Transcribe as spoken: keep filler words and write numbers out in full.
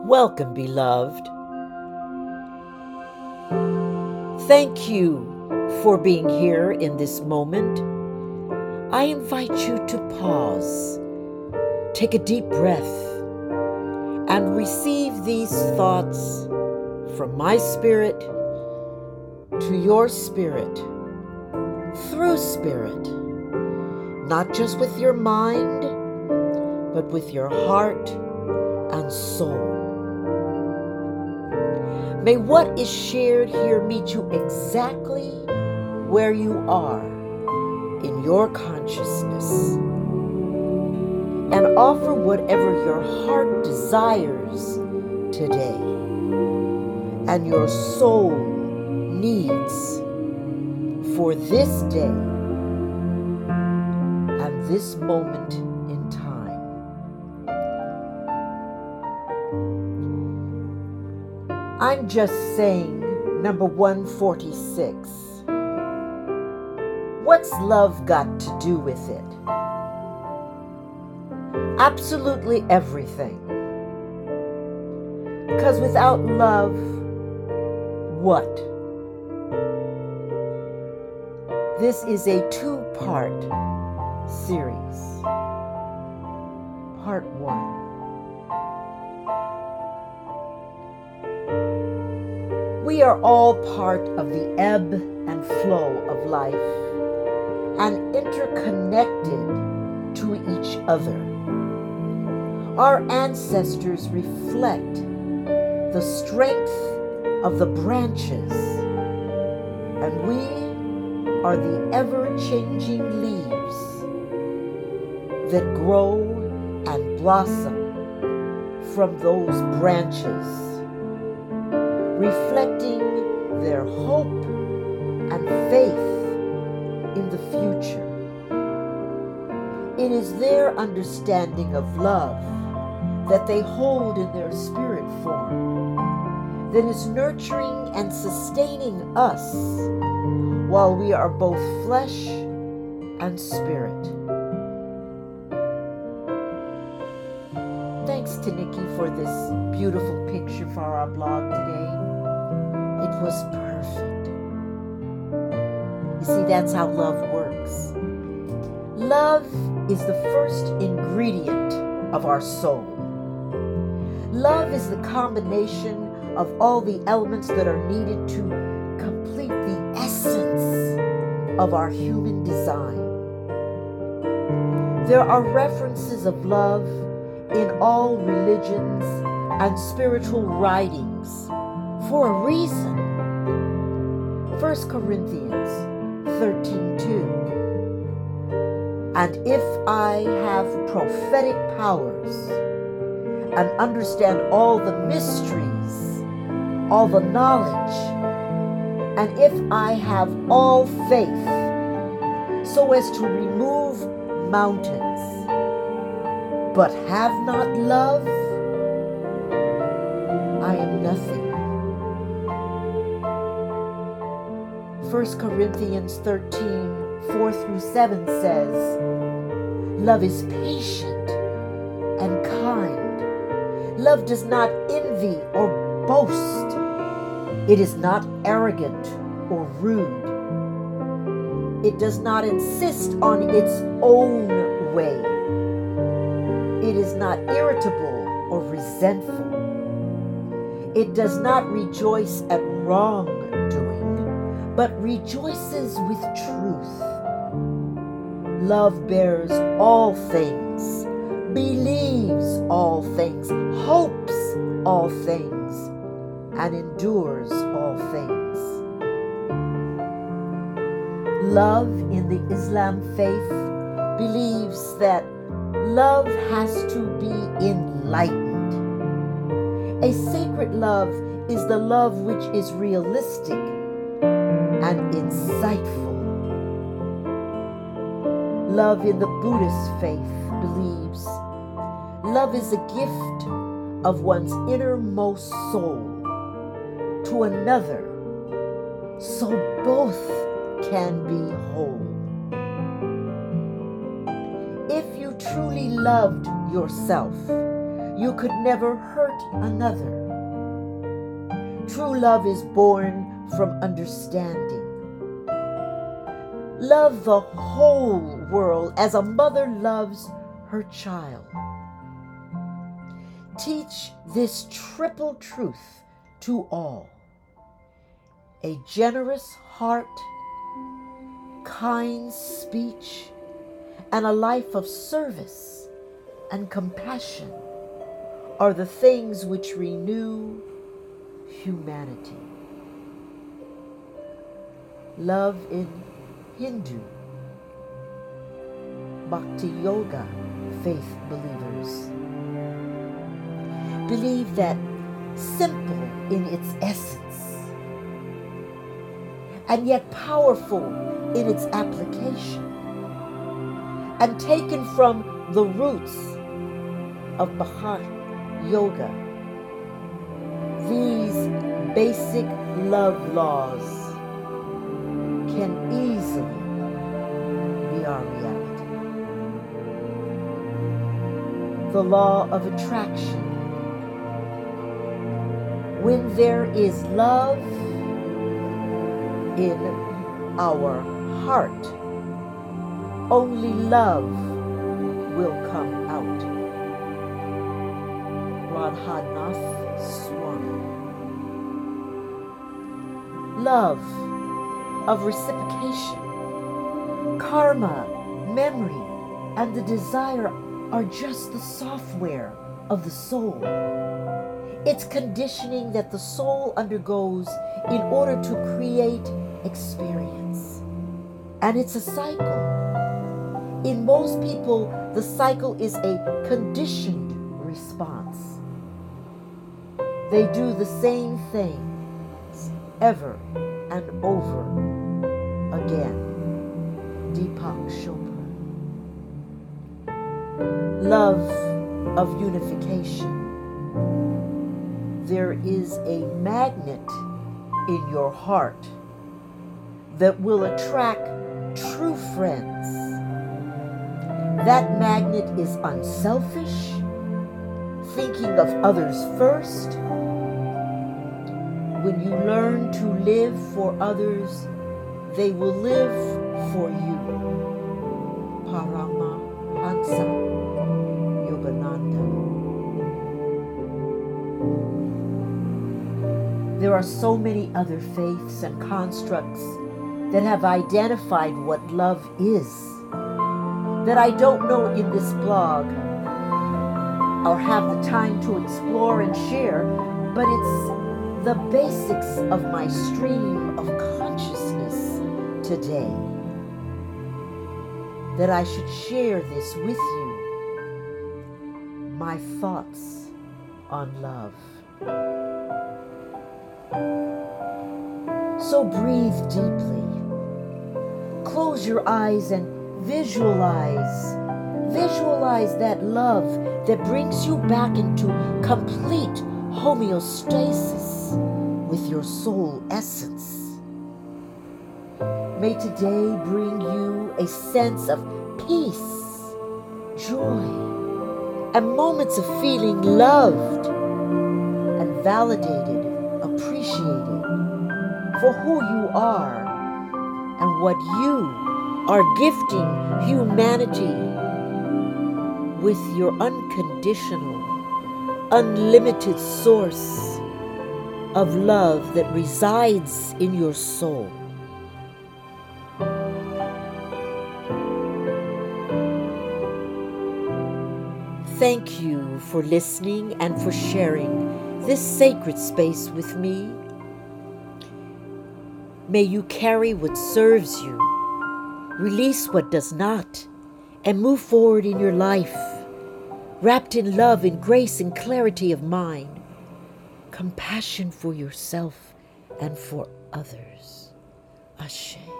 Welcome, beloved. Thank you for being here in this moment. I invite you to pause, take a deep breath, and receive these thoughts from my spirit to your spirit, through spirit, not just with your mind, but with your heart and soul. May what is shared here meet you exactly where you are in your consciousness and offer whatever your heart desires today and your soul needs for this day and this moment in time. I'm just saying number one forty-six. What's love got to do with it? Absolutely everything. Because without love, what? This is a two-part series. Part one. We are all part of the ebb and flow of life and interconnected to each other. Our ancestors reflect the strength of the branches, and we are the ever-changing leaves that grow and blossom from those branches, reflecting their hope and faith in the future. It is their understanding of love that they hold in their spirit form that is nurturing and sustaining us while we are both flesh and spirit. Thanks to Nikki for this beautiful picture for our blog today. It was perfect. You see, that's how love works. Love is the first ingredient of our soul. Love is the combination of all the elements that are needed to complete the essence of our human design. There are references of love in all religions and spiritual writings for a reason. First Corinthians thirteen two. And if I have prophetic powers and understand all the mysteries, all the knowledge, and if I have all faith so as to remove mountains, but have not love, I am nothing. First Corinthians thirteen, four through seven says, love is patient and kind. Love does not envy or boast. It is not arrogant or rude. It does not insist on its own way. It is not irritable or resentful. It does not rejoice at wrongdoing, but rejoices with truth. Love bears all things, believes all things, hopes all things, and endures all things. Love in the Islam faith believes that love has to be enlightened. A sacred love is the love which is realistic and insightful. Love in the Buddhist faith believes love is a gift of one's innermost soul to another, so both can be whole. If you truly loved yourself, you could never hurt another. True love is born from understanding. Love the whole world as a mother loves her child. Teach this triple truth to all. A generous heart, kind speech, and a life of service and compassion are the things which renew humanity. Love in Hindu, Bhakti Yoga faith believers believe that simple in its essence and yet powerful in its application and taken from the roots of Bhakti Yoga, these basic love laws can easily be our reality. The law of attraction. When there is love in our heart, only love will come out. Radhanath Swami. Love of reciprocation, karma, memory, and the desire are just the software of the soul. It's conditioning that the soul undergoes in order to create experience. And it's a cycle. In most people, the cycle is a conditioned response. They do the same things ever and over again. Deepak Chopra. Love of unification. There is a magnet in your heart that will attract true friends. That magnet is unselfish, thinking of others first. When you learn to live for others, they will live for you. Paramahansa Yogananda. There are so many other faiths and constructs that have identified what love is that I don't know in this blog or have the time to explore and share, but it's the basics of my stream of consciousness today that I should share this with you. My thoughts on love. So breathe deeply. Close your eyes and visualize. Visualize that love that brings you back into complete homeostasis with your soul essence. May today bring you a sense of peace, joy, and moments of feeling loved and validated, appreciated for who you are and what you are gifting humanity with your unconditional, unlimited source of love that resides in your soul. Thank you for listening and for sharing this sacred space with me. May you carry what serves you, release what does not, and move forward in your life, wrapped in love and grace and clarity of mind, compassion for yourself and for others. Ashe.